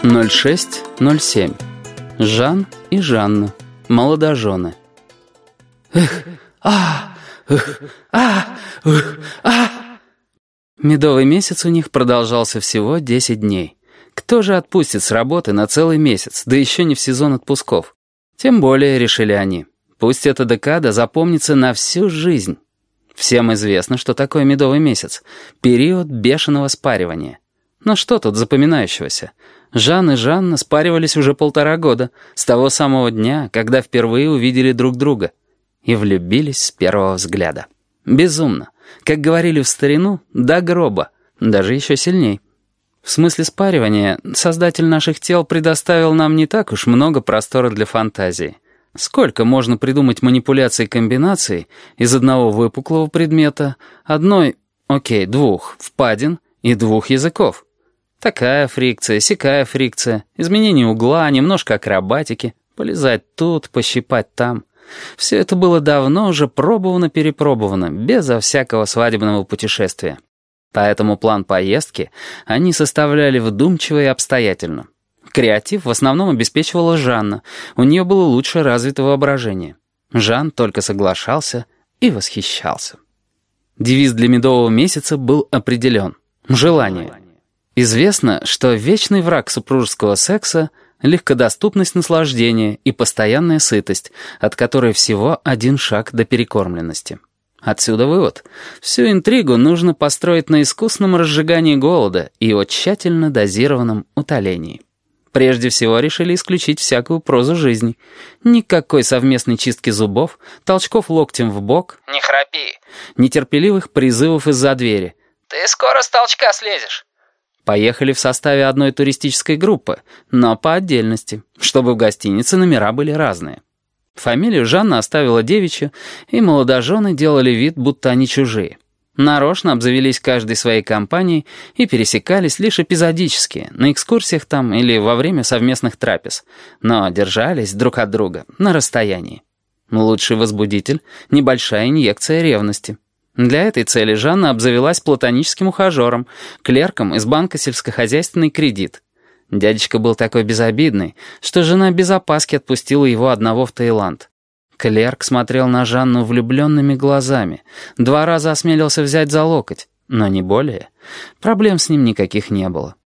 06:07. Жан и Жанна, молодожены. Медовый месяц у них продолжался всего 10 дней. Кто же отпустит с работы на целый месяц, да еще не в сезон отпусков? Тем более, решили они, пусть эта декада запомнится на всю жизнь. Всем известно, что такое медовый месяц — период бешеного спаривания. Но что тут запоминающегося? Жан и Жанна спаривались уже 1,5 года, с того самого дня, когда впервые увидели друг друга. И влюбились с первого взгляда. Безумно. Как говорили в старину, до гроба. Даже еще сильней. В смысле спаривания, создатель наших тел предоставил нам не так уж много простора для фантазии. Сколько можно придумать манипуляций и комбинаций из одного выпуклого предмета, двух впадин и 2 языков. Такая фрикция, сякая фрикция, изменение угла, немножко акробатики, полезать тут, пощипать там. Все это было давно уже пробовано-перепробовано, безо всякого свадебного путешествия. Поэтому план поездки они составляли вдумчиво и обстоятельно. Креатив в основном обеспечивала Жанна, у нее было лучше развито воображение. Жан только соглашался и восхищался. Девиз для медового месяца был определен — желание. Известно, что вечный враг супружеского секса — легкодоступность наслаждения и постоянная сытость, от которой всего 1 шаг до перекормленности. Отсюда вывод. Всю интригу нужно построить на искусном разжигании голода и о тщательно дозированном утолении. Прежде всего решили исключить всякую прозу жизни. Никакой совместной чистки зубов, толчков локтем в бок, «Не храпи», нетерпеливых призывов из-за двери. «Ты скоро с толчка слезешь». Поехали в составе одной туристической группы, но по отдельности, чтобы в гостинице номера были разные. Фамилию Жанна оставила девичью, и молодожены делали вид, будто они чужие. Нарочно обзавелись каждой своей компанией и пересекались лишь эпизодически, на экскурсиях там или во время совместных трапез, но держались друг от друга на расстоянии. Лучший возбудитель — небольшая инъекция ревности. Для этой цели Жанна обзавелась платоническим ухажером, клерком из банка «Сельскохозяйственный кредит». Дядечка был такой безобидный, что жена без опаски отпустила его одного в Таиланд. Клерк смотрел на Жанну влюбленными глазами, 2 раза осмелился взять за локоть, но не более. Проблем с ним никаких не было.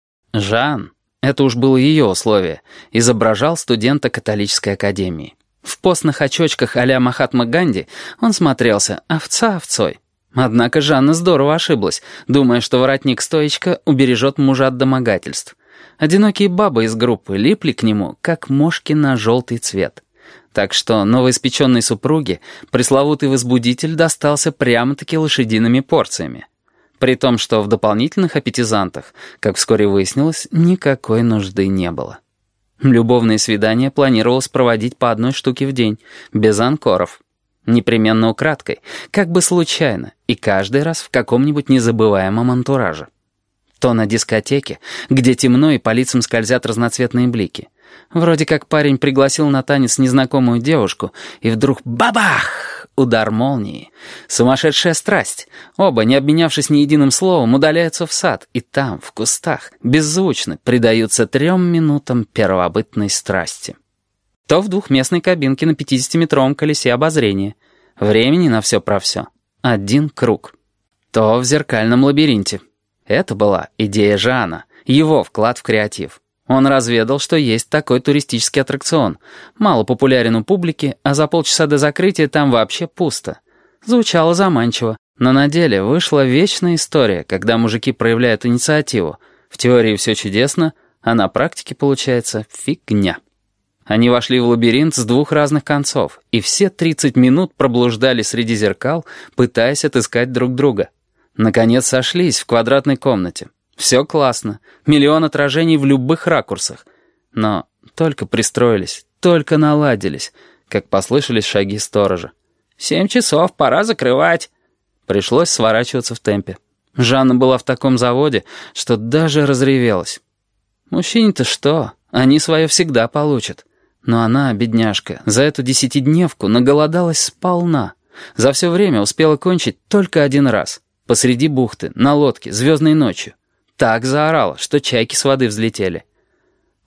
Жан, это уж было ее условие, изображал студента католической академии. В постных очочках а-ля Махатма Ганди он смотрелся овца овцой. Однако Жанна здорово ошиблась, думая, что воротник-стоечка убережет мужа от домогательств. Одинокие бабы из группы липли к нему, как мошки на желтый цвет. Так что новоиспеченной супруге пресловутый возбудитель достался прямо-таки лошадиными порциями. При том, что в дополнительных аппетизантах, как вскоре выяснилось, никакой нужды не было. Любовные свидания планировалось проводить по 1 штуке в день, без анкоров. Непременно украдкой, как бы случайно, и каждый раз в каком-нибудь незабываемом антураже. То на дискотеке, где темно и по лицам скользят разноцветные блики. Вроде как парень пригласил на танец незнакомую девушку, и вдруг бабах! Удар молнии. Сумасшедшая страсть. Оба, не обменявшись ни единым словом, удаляются в сад, и там, в кустах, беззвучно предаются 3 минутам первобытной страсти. То в двухместной кабинке на 50-метровом колесе обозрения. Времени на все про все. 1 круг. То в зеркальном лабиринте. Это была идея Жана, его вклад в креатив. Он разведал, что есть такой туристический аттракцион. Мало популярен у публики, а за полчаса до закрытия там вообще пусто. Звучало заманчиво, но на деле вышла вечная история, когда мужики проявляют инициативу. В теории все чудесно, а на практике получается фигня. Они вошли в лабиринт с 2 разных концов, и все 30 минут проблуждали среди зеркал, пытаясь отыскать друг друга. Наконец сошлись в квадратной комнате. Все классно, 1 000 000 отражений в любых ракурсах. Но только пристроились, только наладились, как послышались шаги сторожа. 7 часов, пора закрывать. Пришлось сворачиваться в темпе. Жанна была в таком заводе, что даже разревелась. Мужчине-то что, они свое всегда получат. Но она, бедняжка, за эту 10-дневку наголодалась сполна. За все время успела кончить только 1 раз. Посреди бухты, на лодке, звездной ночью. Так заорала, что чайки с воды взлетели.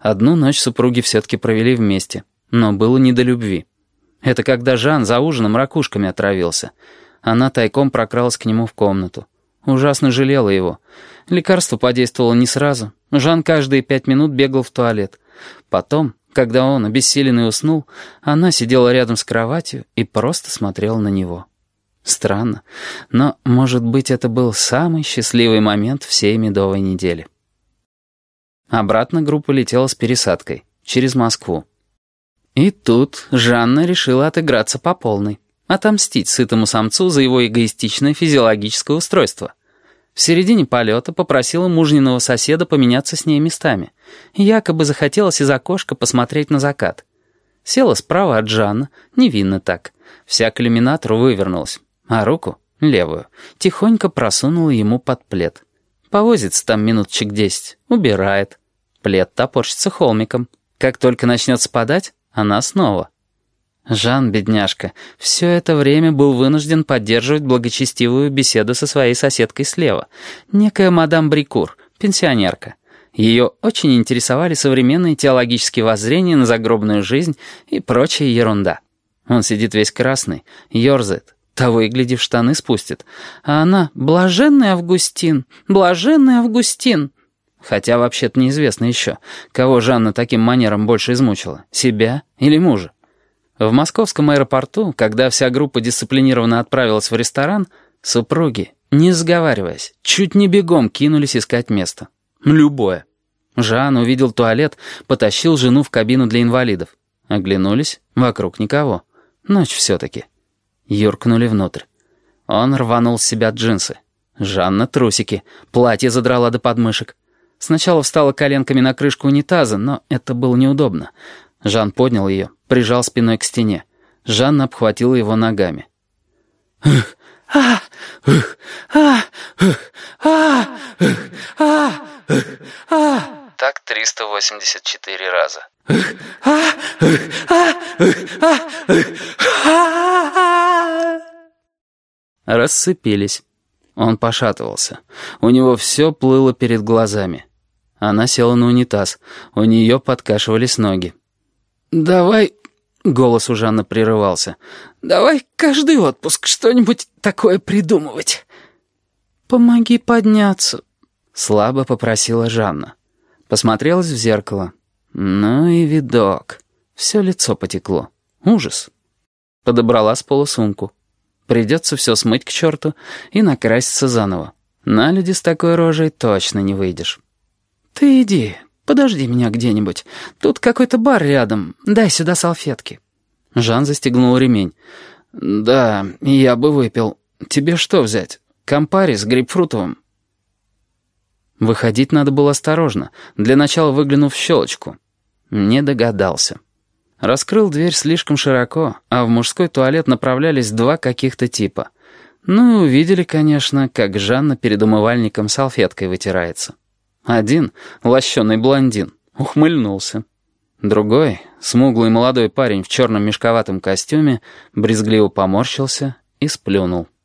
Одну ночь супруги все-таки провели вместе, но было не до любви. Это когда Жан за ужином ракушками отравился. Она тайком прокралась к нему в комнату. Ужасно жалела его. Лекарство подействовало не сразу. Жан каждые 5 минут бегал в туалет. Потом, когда он, обессиленный, уснул, она сидела рядом с кроватью и просто смотрела на него. Странно, но, может быть, это был самый счастливый момент всей медовой недели. Обратно группа летела с пересадкой, через Москву. И тут Жанна решила отыграться по полной, отомстить сытому самцу за его эгоистичное физиологическое устройство. В середине полета попросила мужниного соседа поменяться с ней местами. Якобы захотелось из окошка посмотреть на закат. Села справа от Жанны, невинно так. Вся к иллюминатору вывернулась, а руку, левую, тихонько просунула ему под плед. Повозится там минуточек 10, убирает. Плед топорщится холмиком. Как только начнет спадать, она снова. Жан, бедняжка, все это время был вынужден поддерживать благочестивую беседу со своей соседкой слева, некая мадам Брикур, пенсионерка. Ее очень интересовали современные теологические воззрения на загробную жизнь и прочая ерунда. Он сидит весь красный, ерзает, того и гляди в штаны спустит. А она «Блаженный Августин, блаженный Августин». Хотя вообще-то неизвестно еще, кого Жанна таким манером больше измучила, себя или мужа. В московском аэропорту, когда вся группа дисциплинированно отправилась в ресторан, супруги, не сговариваясь, чуть не бегом кинулись искать место. Любое. Жан увидел туалет, потащил жену в кабину для инвалидов. Оглянулись, вокруг никого. Ночь все-таки. Юркнули внутрь. Он рванул с себя джинсы. Жанна трусики, платье задрала до подмышек. Сначала встала коленками на крышку унитаза, но это было неудобно. Жан поднял ее, прижал спиной к стене. Жанна обхватила его ногами. Так 384 раза. Рассыпились. Он пошатывался. У него все плыло перед глазами. Она села на унитаз. У нее подкашивались ноги. «Давай...» — голос у Жанны прерывался. «Давай каждый отпуск что-нибудь такое придумывать». «Помоги подняться», — слабо попросила Жанна. Посмотрелась в зеркало. Ну и видок. Все лицо потекло. Ужас. Подобрала с пола сумку. Придется все смыть к черту и накраситься заново. На люди с такой рожей точно не выйдешь. «Ты иди, подожди меня где-нибудь. Тут какой-то бар рядом. Дай сюда салфетки». Жан застегнул ремень. «Да, я бы выпил. Тебе что взять? Кампари с грейпфрутовым?» Выходить надо было осторожно, для начала выглянув в щелочку. Не догадался. Раскрыл дверь слишком широко, а в мужской туалет направлялись 2 каких-то типа. Ну и увидели, конечно, как Жанна перед умывальником салфеткой вытирается. Один, лощеный блондин, ухмыльнулся. Другой, смуглый молодой парень в черном мешковатом костюме, брезгливо поморщился и сплюнул.